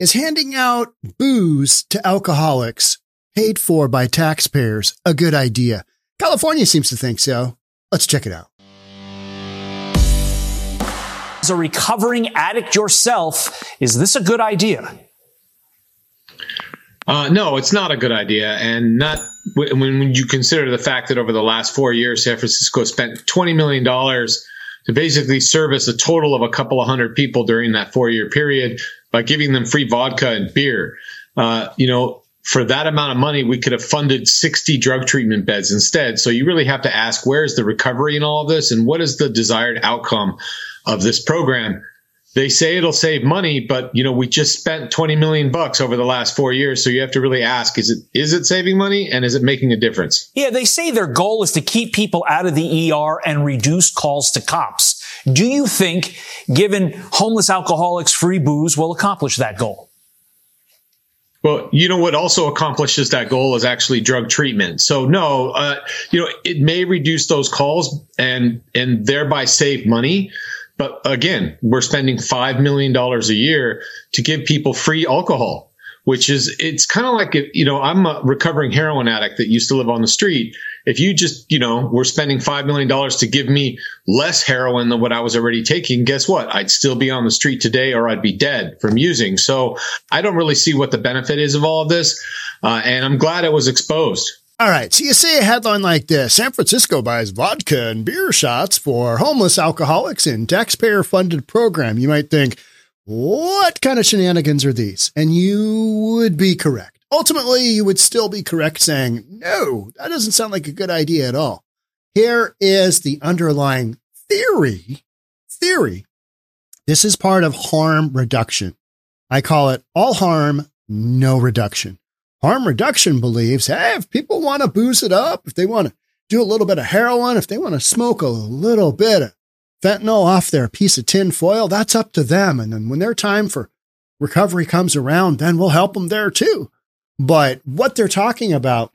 is handing out booze to alcoholics paid for by taxpayers a good idea? California seems to think so. Let's check it out. As a recovering addict yourself, is this a good idea? No, it's not a good idea. And not when you consider the fact that over the last 4 years, San Francisco spent $20 million to basically service a total of a couple of hundred people during that 4-year period by giving them free vodka and beer. For that amount of money, we could have funded 60 drug treatment beds instead. So you really have to ask, where's the recovery in all of this? And what is the desired outcome of this program? They say it'll save money, but we just spent $20 million over the last 4 years. So you have to really ask, is it saving money, and is it making a difference? Yeah, they say their goal is to keep people out of the ER and reduce calls to cops. Do you think giving homeless alcoholics free booze will accomplish that goal? Well, what also accomplishes that goal is actually drug treatment. So no, it may reduce those calls and thereby save money. But again, we're spending $5 million a year to give people free alcohol, it's kind of like, I'm a recovering heroin addict that used to live on the street. If you just, were spending $5 million to give me less heroin than what I was already taking, guess what? I'd still be on the street today, or I'd be dead from using. So I don't really see what the benefit is of all of this. And I'm glad it was exposed. All right, so you see a headline like this: San Francisco buys vodka and beer shots for homeless alcoholics in taxpayer-funded program. You might think, what kind of shenanigans are these? And you would be correct. Ultimately, you would still be correct saying, no, that doesn't sound like a good idea at all. Here is the underlying theory. This is part of harm reduction. I call it all harm, no reduction. Harm reduction believes, hey, if people want to booze it up, if they want to do a little bit of heroin, if they want to smoke a little bit of fentanyl off their piece of tin foil, that's up to them. And then when their time for recovery comes around, then we'll help them there too. But what they're talking about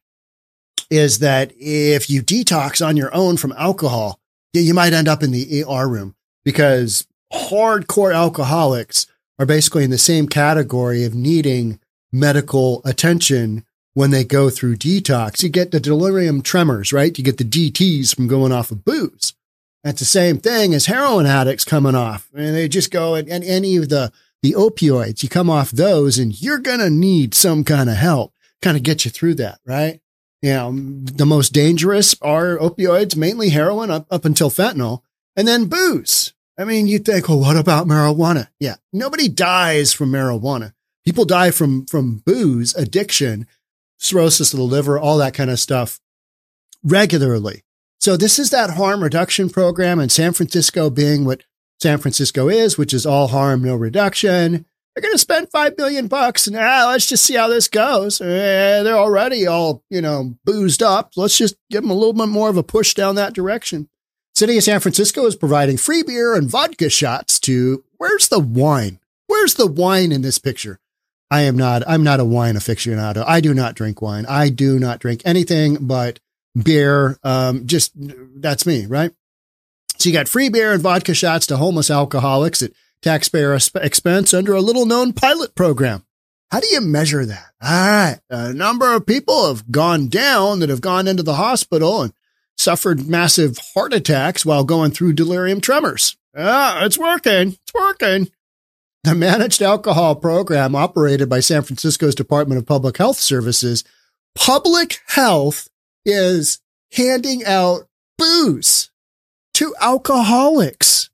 is that if you detox on your own from alcohol, you might end up in the ER room, because hardcore alcoholics are basically in the same category of needing medical attention when they go through detox. You get the delirium tremors, right? You get the DTs from going off of booze. That's the same thing as heroin addicts coming off. And they just go and any of the opioids, you come off those and you're going to need some kind of help, kind of get you through that, right? The most dangerous are opioids, mainly heroin up until fentanyl, and then booze. I mean, you think, well, what about marijuana? Yeah. Nobody dies from marijuana. People die from booze, addiction, cirrhosis of the liver, all that kind of stuff regularly. So this is that harm reduction program, and San Francisco being what San Francisco is, which is all harm, no reduction. They're going to spend $5 million and let's just see how this goes. They're already all, boozed up. Let's just give them a little bit more of a push down that direction. City of San Francisco is providing free beer and vodka shots to, where's the wine? Where's the wine in this picture? I'm not a wine aficionado. I do not drink wine. I do not drink anything but beer. That's me, right? So you got free beer and vodka shots to homeless alcoholics at taxpayer expense under a little known pilot program. How do you measure that? All right. A number of people have gone down that have gone into the hospital and suffered massive heart attacks while going through delirium tremors. It's working. It's working. The managed alcohol program operated by San Francisco's Department of Public Health Services. Public health is handing out booze to alcoholics.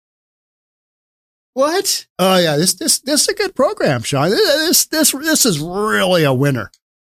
What? Oh yeah, this is a good program, Sean. This is really a winner.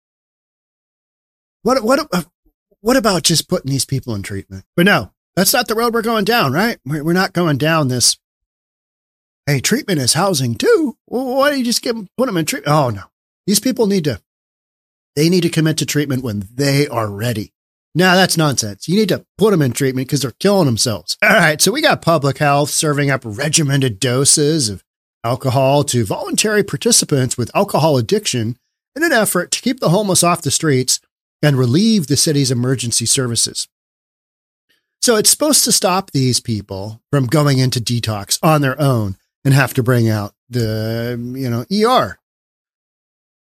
What about just putting these people in treatment? But no, that's not the road we're going down, right? We're not going down this. Hey, treatment is housing too. Well, why don't you just put them in treatment? Oh no, these people need to commit to treatment when they are ready. No, that's nonsense. You need to put them in treatment because they're killing themselves. All right. So we got public health serving up regimented doses of alcohol to voluntary participants with alcohol addiction in an effort to keep the homeless off the streets and relieve the city's emergency services. So it's supposed to stop these people from going into detox on their own and have to bring out the, ER.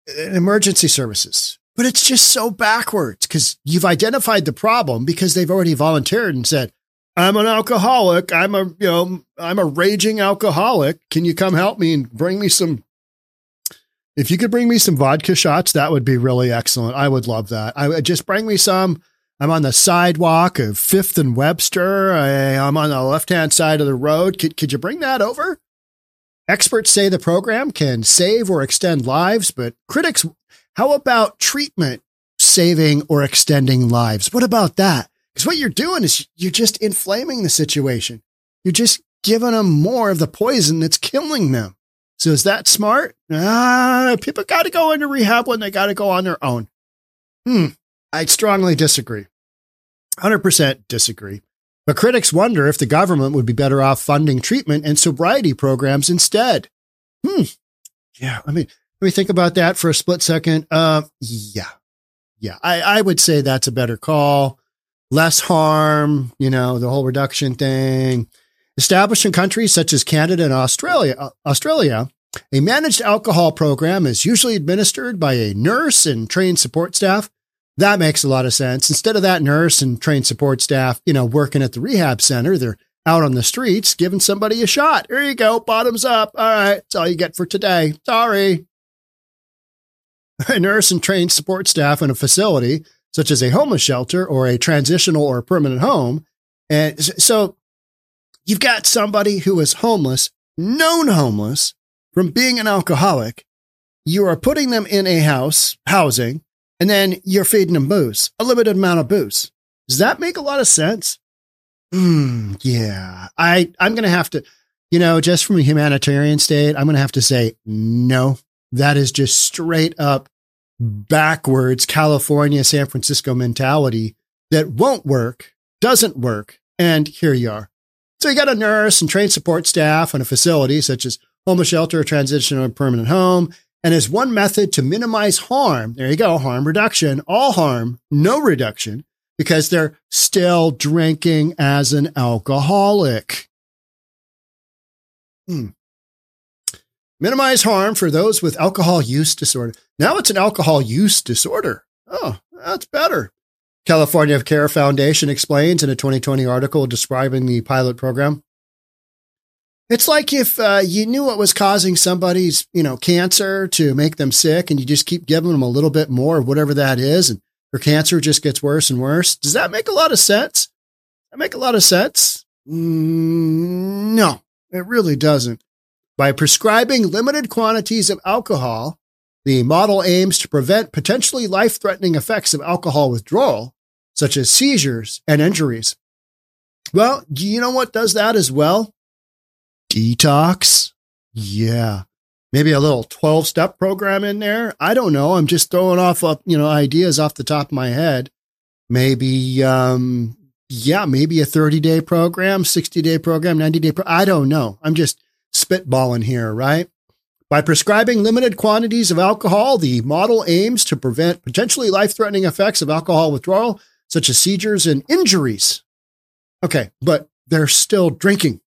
emergency services. But it's just so backwards because you've identified the problem because they've already volunteered and said, I'm an alcoholic. I'm a raging alcoholic. Can you come help me and bring me some? If you could bring me some vodka shots, that would be really excellent. I would love that. I would just bring me some. I'm on the sidewalk of 5th and Webster. I'm on the left-hand side of the road. Could you bring that over? Experts say the program can save or extend lives, but critics, how about treatment saving or extending lives? What about that? Because what you're doing is you're just inflaming the situation. You're just giving them more of the poison that's killing them. So is that smart? People got to go into rehab when they got to go on their own. I strongly disagree. 100% disagree. But critics wonder if the government would be better off funding treatment and sobriety programs instead. Yeah. Let me think about that for a split second. Yeah. I would say that's a better call. Less harm, the whole reduction thing. Established in countries such as Canada and Australia, a managed alcohol program is usually administered by a nurse and trained support staff. That makes a lot of sense. Instead of that nurse and trained support staff, working at the rehab center, they're out on the streets giving somebody a shot. Here you go. Bottoms up. All right. That's all you get for today. Sorry. A nurse and trained support staff in a facility, such as a homeless shelter or a transitional or permanent home. And so you've got somebody who is homeless, known homeless from being an alcoholic. You are putting them in a housing, and then you're feeding them booze, a limited amount of booze. Does that make a lot of sense? Yeah. I'm going to have to, just from a humanitarian state, I'm going to have to say, no, that is just straight up backwards California, San Francisco mentality that won't work, doesn't work. And here you are. So you got a nurse and trained support staff in a facility such as homeless shelter, transitional or permanent home. And as one method to minimize harm, there you go, harm reduction, all harm, no reduction, because they're still drinking as an alcoholic. Minimize harm for those with alcohol use disorder. Now it's an alcohol use disorder. Oh, that's better. California Care Foundation explains in a 2020 article describing the pilot program. It's like if you knew what was causing somebody's, cancer to make them sick, and you just keep giving them a little bit more of whatever that is, and their cancer just gets worse and worse. Does that make a lot of sense? Does that make a lot of sense? No, it really doesn't. By prescribing limited quantities of alcohol, the model aims to prevent potentially life-threatening effects of alcohol withdrawal, such as seizures and injuries. Well, do you know what does that as well? Detox. Yeah. Maybe a little 12-step program in there. I don't know. I'm just throwing off, ideas off the top of my head. Maybe, maybe a 30-day program, 60-day program, 90-day I don't know. I'm just spitballing here, right? By prescribing limited quantities of alcohol, the model aims to prevent potentially life-threatening effects of alcohol withdrawal, such as seizures and injuries. Okay, but they're still drinking.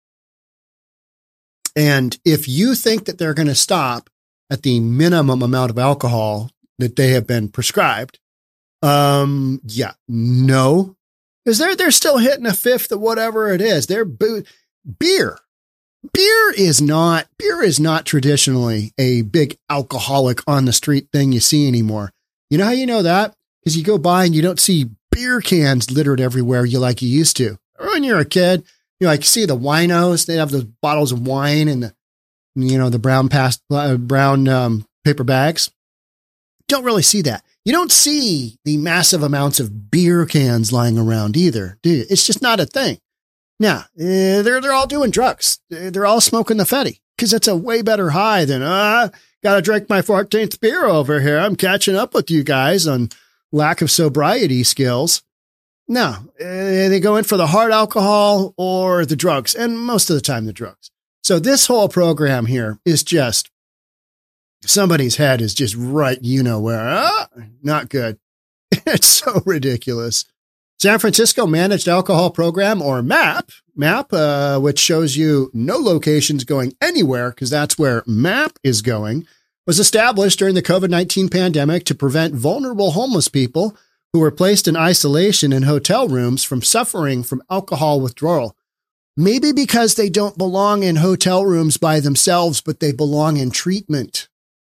And if you think that they're going to stop at the minimum amount of alcohol that they have been prescribed, no, because they're still hitting a fifth of whatever it is. Beer is not traditionally a big alcoholic on the street thing you see anymore. You know how you know that? Because you go by and you don't see beer cans littered everywhere like you used to. Or when you're a kid, you see the winos, they have those bottles of wine and the brown paper bags. Don't really see that. You don't see the massive amounts of beer cans lying around either, do you? It's just not a thing. Now, they're all doing drugs. They're all smoking the Fetty because it's a way better high than, got to drink my 14th beer over here. I'm catching up with you guys on lack of sobriety skills. No, they go in for the hard alcohol or the drugs, and most of the time the drugs. So this whole program here is just, somebody's head is just right, where, not good. It's so ridiculous. San Francisco Managed Alcohol Program, or MAP, which shows you no locations going anywhere, because that's where MAP is going, was established during the COVID-19 pandemic to prevent vulnerable homeless people who were placed in isolation in hotel rooms from suffering from alcohol withdrawal. Maybe because they don't belong in hotel rooms by themselves, but they belong in treatment.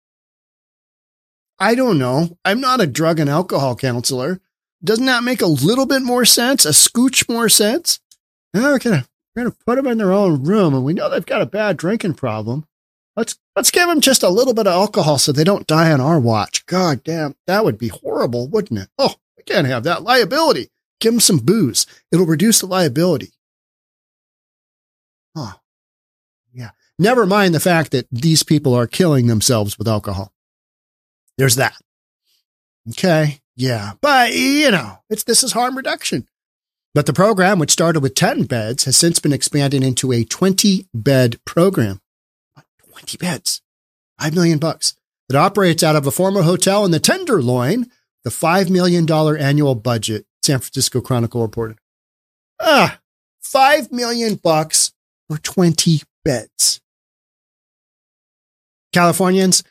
I don't know. I'm not a drug and alcohol counselor. Doesn't that make a little bit more sense? A scooch more sense? No, we're going to put them in their own room, and we know they've got a bad drinking problem. Let's give them just a little bit of alcohol so they don't die on our watch. God damn, that would be horrible, wouldn't it? Oh, we can't have that liability. Give them some booze. It'll reduce the liability. Oh, yeah. Never mind the fact that these people are killing themselves with alcohol. There's that. Okay. Yeah. But, this is harm reduction. But the program, which started with 10 beds, has since been expanded into a 20-bed program. 20 beds. $5 million. That operates out of a former hotel in the Tenderloin, the $5 million annual budget, San Francisco Chronicle reported. $5 million for 20 beds. Californians,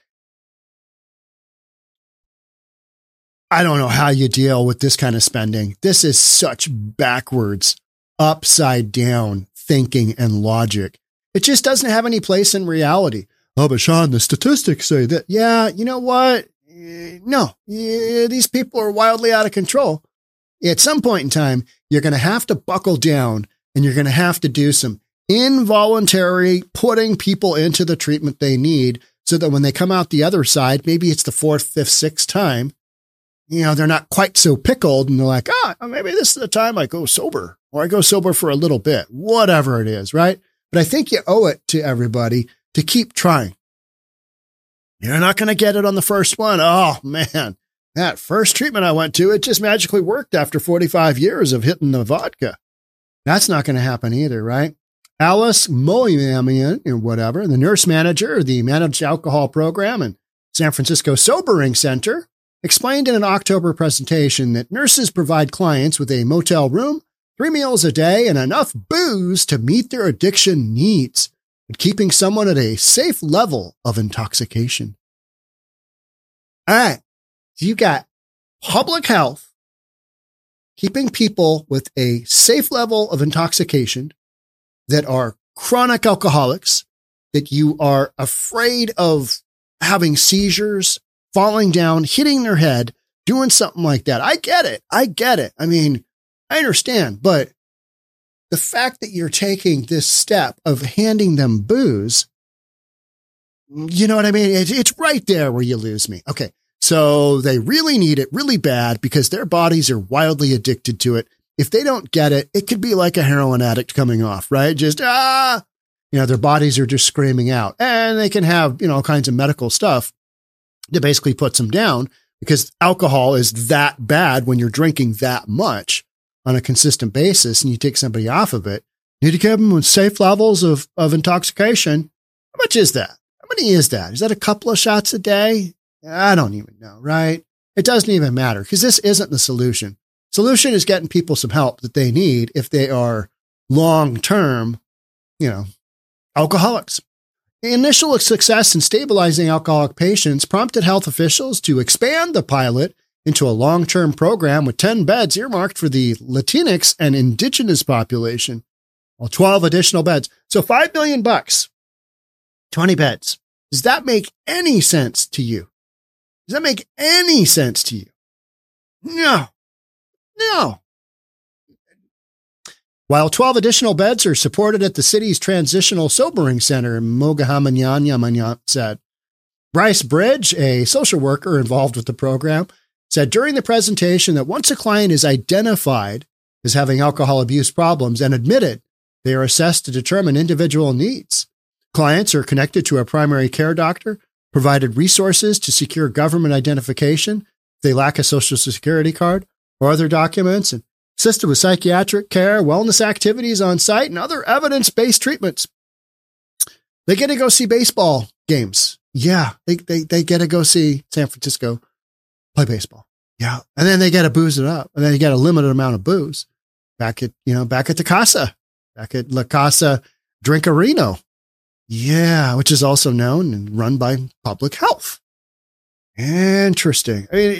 I don't know how you deal with this kind of spending. This is such backwards, upside down thinking and logic. It just doesn't have any place in reality. Oh, but Sean, the statistics say that. Yeah, you know what? No, these people are wildly out of control. At some point in time, you're going to have to buckle down and you're going to have to do some involuntary putting people into the treatment they need so that when they come out the other side, maybe it's the 4th, 5th, 6th time, they're not quite so pickled and they're like, maybe this is the time I go sober or I go sober for a little bit, whatever it is, right? But I think you owe it to everybody to keep trying. You're not going to get it on the first one. Oh, man, that first treatment I went to, it just magically worked after 45 years of hitting the vodka. That's not going to happen either, right? Alice Moyamian, or whatever, the nurse manager of the Managed Alcohol Program and San Francisco Sobering Center, explained in an October presentation that nurses provide clients with a motel room, 3 meals a day, and enough booze to meet their addiction needs, and keeping someone at a safe level of intoxication. All right. So you got public health, keeping people with a safe level of intoxication that are chronic alcoholics, that you are afraid of having seizures, falling down, hitting their head, doing something like that. I get it. I mean, I understand, but the fact that you're taking this step of handing them booze, you know what I mean? It's right there where you lose me. Okay. So they really need it really bad because their bodies are wildly addicted to it. If they don't get it, it could be like a heroin addict coming off, right? Just, their bodies are just screaming out and they can have, all kinds of medical stuff that basically puts them down because alcohol is that bad when you're drinking that much on a consistent basis and you take somebody off of it. You need to keep them with safe levels of intoxication. How much is that? How many is that? Is that a couple of shots a day? I don't even know, right? It doesn't even matter because this isn't the solution. Solution is getting people some help that they need if they are long-term, alcoholics. The initial success in stabilizing alcoholic patients prompted health officials to expand the pilot into a long-term program with 10 beds earmarked for the Latinx and indigenous population, while 12 additional beds. So $5 million, 20 beds. Does that make any sense to you? Does that make any sense to you? No. While 12 additional beds are supported at the city's Transitional Sobering Center, Mogahamanyanya said. Bryce Bridge, a social worker involved with the program, said during the presentation that once a client is identified as having alcohol abuse problems and admitted, they are assessed to determine individual needs. Clients are connected to a primary care doctor, provided resources to secure government identification if they lack a social security card or other documents, and assisted with psychiatric care, wellness activities on site, and other evidence-based treatments. They get to go see baseball games. Yeah, they get to go see San Francisco play baseball. Yeah. And then they got to booze it up. And then you got a limited amount of booze back at the Casa, back at La Casa Drinkarino. Yeah, which is also known and run by public health. Interesting. I mean,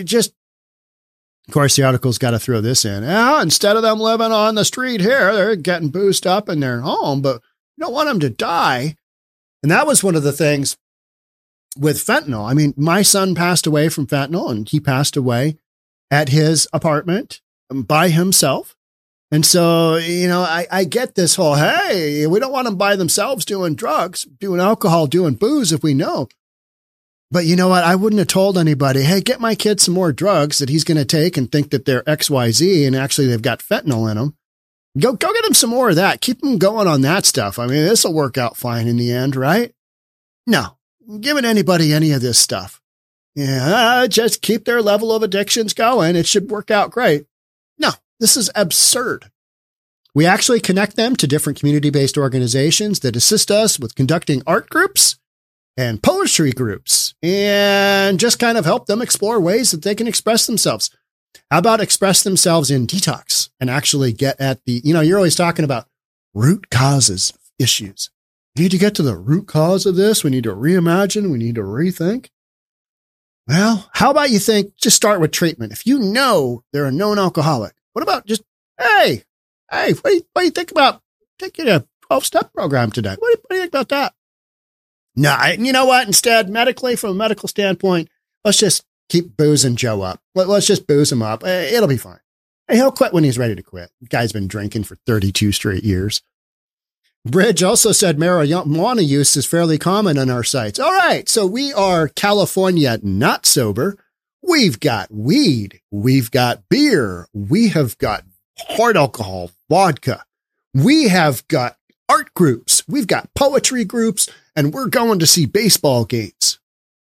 of course, the article's got to throw this in. Instead of them living on the street here, they're getting boozed up in their home, but you don't want them to die. And that was one of the things with fentanyl. I mean, my son passed away from fentanyl, and he passed away at his apartment by himself. And so, I get this whole, hey, we don't want them by themselves doing drugs, doing alcohol, doing booze if we know. But you know what? I wouldn't have told anybody, hey, get my kid some more drugs that he's going to take and think that they're XYZ and actually they've got fentanyl in them. Go get him some more of that. Keep him going on that stuff. I mean, this will work out fine in the end, right? No, giving anybody any of this stuff. Yeah, just keep their level of addictions going. It should work out great. No, this is absurd. We actually connect them to different community-based organizations that assist us with conducting art groups and poetry groups and just kind of help them explore ways that they can express themselves. How about express themselves in detox and actually get at the, you're always talking about root causes of issues. We need to get to the root cause of this. We need to reimagine. We need to rethink. Well, how about just start with treatment? If you know they're a known alcoholic, what about just, hey, what do you think about taking a 12-step program today? What do you think about that? No, you know what? Instead, medically, from a medical standpoint, let's just keep boozing Joe up. Let's just booze him up. It'll be fine. And he'll quit when he's ready to quit. The guy's been drinking for 32 straight years. Bridge also said marijuana use is fairly common on our sites. All right, so we are California not sober. We've got weed. We've got beer. We have got hard alcohol, vodka. We have got art groups. We've got poetry groups, and we're going to see baseball games.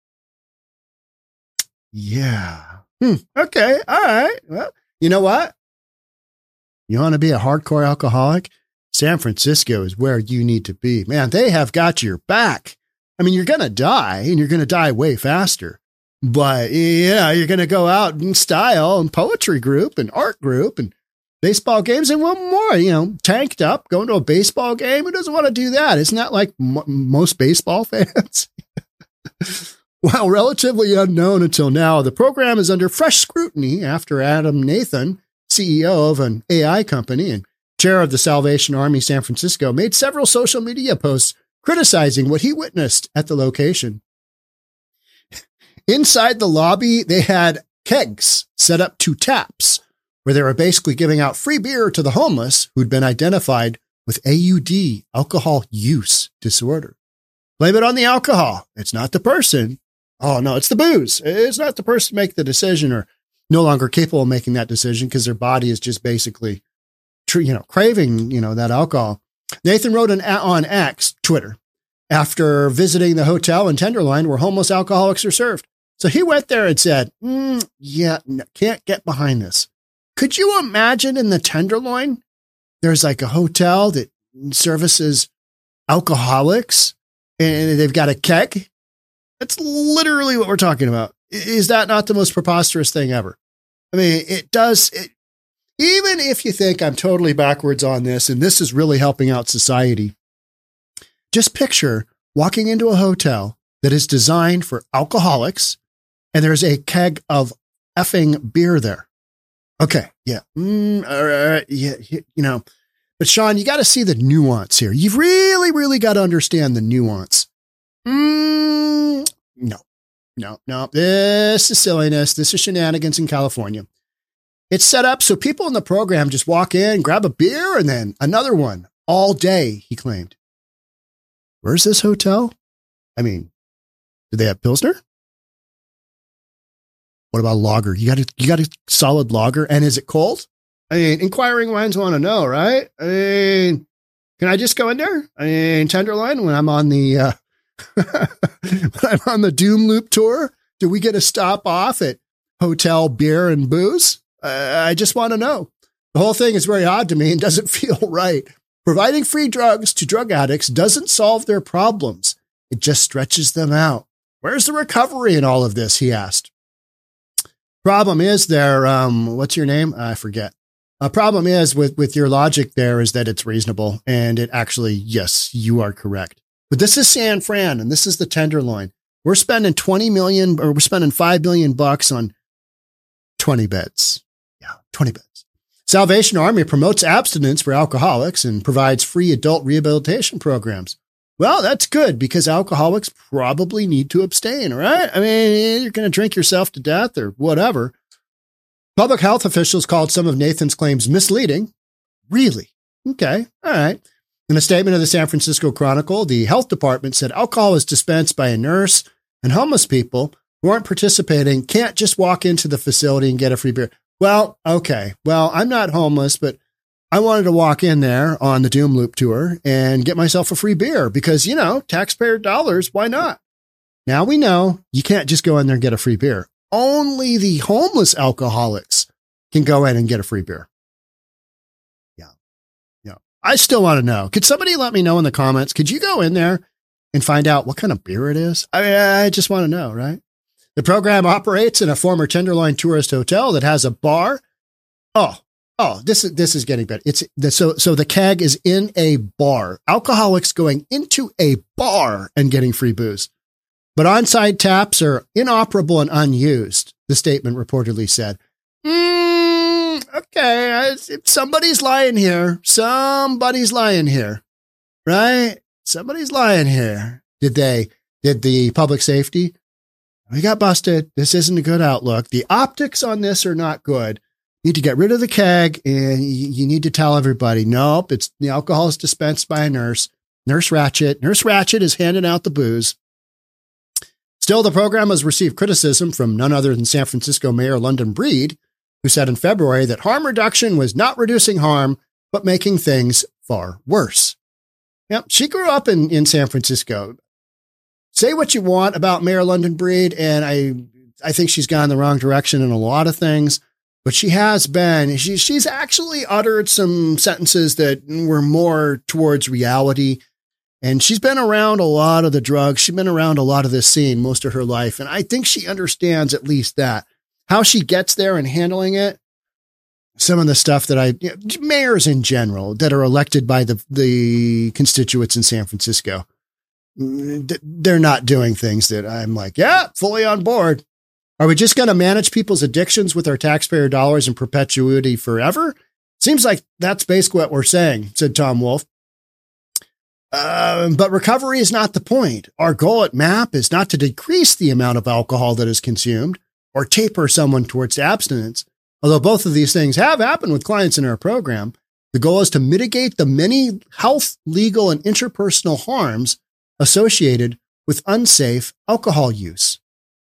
Yeah. Okay. All right. Well, you know what? You want to be a hardcore alcoholic? San Francisco is where you need to be. Man, they have got your back. I mean, you're going to die, and you're going to die way faster. But, you're going to go out in style and poetry group and art group and baseball games and one more, tanked up, going to a baseball game. Who doesn't want to do that? Isn't that like most baseball fans? While relatively unknown until now, the program is under fresh scrutiny after Adam Nathan, CEO of an AI company and chair of the Salvation Army San Francisco, made several social media posts criticizing what he witnessed at the location. Inside the lobby, they had kegs set up to taps, where they were basically giving out free beer to the homeless who'd been identified with AUD, alcohol use disorder. Blame it on the alcohol. It's not the person. Oh, no, it's the booze. It's not the person to make the decision or no longer capable of making that decision because their body is just basically, craving, that alcohol. Nathan wrote on X, Twitter, after visiting the hotel in Tenderloin where homeless alcoholics are served. So he went there and said, no, can't get behind this. Could you imagine in the Tenderloin, there's like a hotel that services alcoholics and they've got a keg? That's literally what we're talking about. Is that not the most preposterous thing ever? I mean, even if you think I'm totally backwards on this and this is really helping out society, just picture walking into a hotel that is designed for alcoholics and there's a keg of effing beer there. Okay. Yeah. All right. Yeah. But Sean, you got to see the nuance here. You've really, really got to understand the nuance. No. This is silliness. This is shenanigans in California. It's set up so people in the program just walk in, grab a beer, and then another one all day, he claimed. Where's this hotel? I mean, do they have Pilsner? What about lager? You got a solid lager, and is it cold? I mean, inquiring minds want to know, right? I mean, can I just go in there? I mean, Tenderloin, when I'm on the when I'm on the Doom Loop tour, do we get a stop off at Hotel Beer and Booze? I just want to know. The whole thing is very odd to me and doesn't feel right. Providing free drugs to drug addicts doesn't solve their problems. It just stretches them out. Where's the recovery in all of this? He asked. Problem is there, what's your name? I forget. A problem is with your logic there is that it's reasonable and it actually, yes, you are correct. But this is San Fran, and this is the Tenderloin. We're spending $20 million, or we're spending $5 million on 20 beds. Yeah, 20 beds. Salvation Army promotes abstinence for alcoholics and provides free adult rehabilitation programs. Well, that's good because alcoholics probably need to abstain, right? I mean, you're going to drink yourself to death or whatever. Public health officials called some of Nathan's claims misleading. Really? Okay. All right. In a statement of the San Francisco Chronicle, the health department said alcohol is dispensed by a nurse, and homeless people who aren't participating can't just walk into the facility and get a free beer. Well, okay. Well, I'm not homeless, but I wanted to walk in there on the Doom Loop tour and get myself a free beer because, taxpayer dollars, why not? Now we know you can't just go in there and get a free beer. Only the homeless alcoholics can go in and get a free beer. I still want to know. Could somebody let me know in the comments? Could you go in there and find out what kind of beer it is? I just want to know, right? The program operates in a former Tenderloin tourist hotel that has a bar. Oh, this is getting better. So the keg is in a bar. Alcoholics going into a bar and getting free booze. But on-site taps are inoperable and unused, the statement reportedly said. Okay, somebody's lying here. Somebody's lying here, right? Somebody's lying here. Did the public safety? We got busted. This isn't a good outlook. The optics on this are not good. You need to get rid of the keg and you need to tell everybody, nope, the alcohol is dispensed by a nurse. Nurse Ratchet. Nurse Ratchet is handing out the booze. Still, the program has received criticism from none other than San Francisco Mayor London Breed, who said in February that harm reduction was not reducing harm, but making things far worse. Yep, she grew up in San Francisco. Say what you want about Mayor London Breed, and I think she's gone the wrong direction in a lot of things, but she has been. She's actually uttered some sentences that were more towards reality, and she's been around a lot of the drugs. She's been around a lot of this scene most of her life, and I think she understands at least that. How she gets there and handling it, some of the stuff that mayors in general that are elected by the constituents in San Francisco, they're not doing things that I'm like, yeah, fully on board. Are we just going to manage people's addictions with our taxpayer dollars in perpetuity forever? Seems like that's basically what we're saying, said Tom Wolf. But recovery is not the point. Our goal at MAP is not to decrease the amount of alcohol that is consumed or taper someone towards abstinence. Although both of these things have happened with clients in our program, the goal is to mitigate the many health, legal, and interpersonal harms associated with unsafe alcohol use.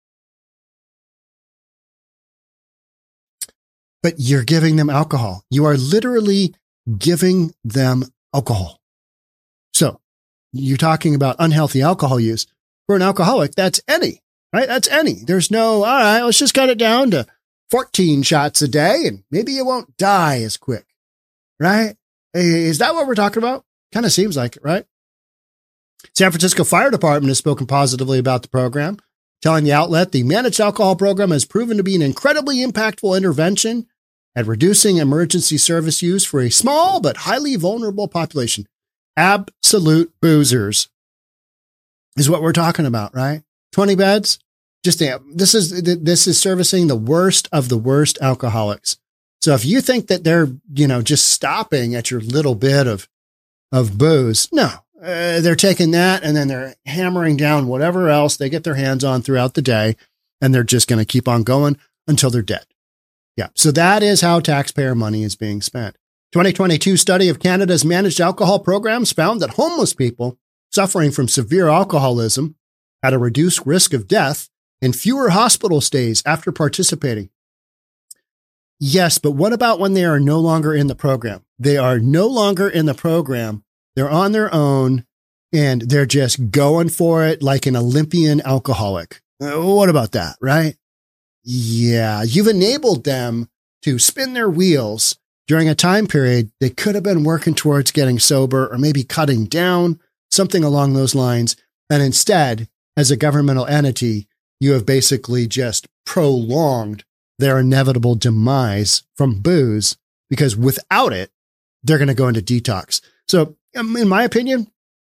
But you're giving them alcohol. You are literally giving them alcohol. So you're talking about unhealthy alcohol use. For an alcoholic, that's any. Right? That's any. There's no, all right, let's just cut it down to 14 shots a day and maybe you won't die as quick. Right? Is that what we're talking about? Kind of seems like it, right? San Francisco Fire Department has spoken positively about the program, telling the outlet the managed alcohol program has proven to be an incredibly impactful intervention at reducing emergency service use for a small but highly vulnerable population. Absolute boozers is what we're talking about, right? 20 beds. This is servicing the worst of the worst alcoholics. So if you think that they're, just stopping at your little bit of booze, no, they're taking that and then they're hammering down whatever else they get their hands on throughout the day. And they're just going to keep on going until they're dead. Yeah. So that is how taxpayer money is being spent. 2022 study of Canada's managed alcohol programs found that homeless people suffering from severe alcoholism had a reduced risk of death and fewer hospital stays after participating. Yes, but what about when they are no longer in the program? They are no longer in the program. They're on their own and they're just going for it like an Olympian alcoholic. What about that, right? Yeah, you've enabled them to spin their wheels during a time period they could have been working towards getting sober or maybe cutting down, something along those lines. And instead, as a governmental entity, you have basically just prolonged their inevitable demise from booze because without it, they're going to go into detox. So in my opinion,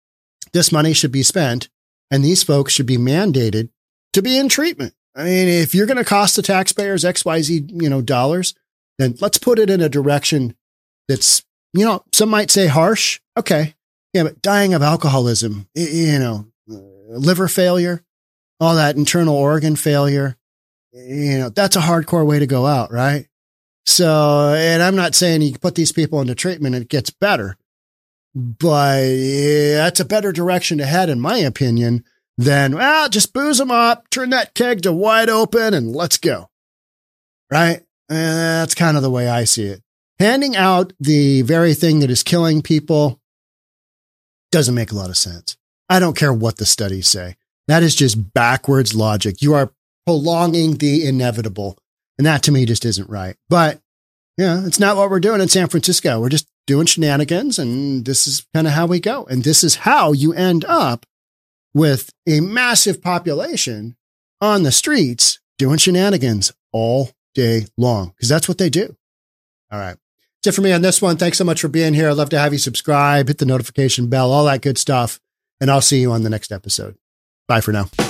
this money should be spent and these folks should be mandated to be in treatment. I mean, if you're going to cost the taxpayers XYZ, dollars, then let's put it in a direction that's, some might say harsh. Okay. Yeah, but dying of alcoholism, liver failure, all that internal organ failure, that's a hardcore way to go out, right? So, and I'm not saying you put these people into treatment and it gets better, but that's a better direction to head, in my opinion, than, just booze them up, turn that keg to wide open and let's go. Right? That's kind of the way I see it. Handing out the very thing that is killing people doesn't make a lot of sense. I don't care what the studies say. That is just backwards logic. You are prolonging the inevitable. And that to me just isn't right. But yeah, it's not what we're doing in San Francisco. We're just doing shenanigans, and this is kind of how we go. And this is how you end up with a massive population on the streets doing shenanigans all day long, because that's what they do. All right. That's it for me on this one. Thanks so much for being here. I'd love to have you subscribe, hit the notification bell, all that good stuff. And I'll see you on the next episode. Bye for now.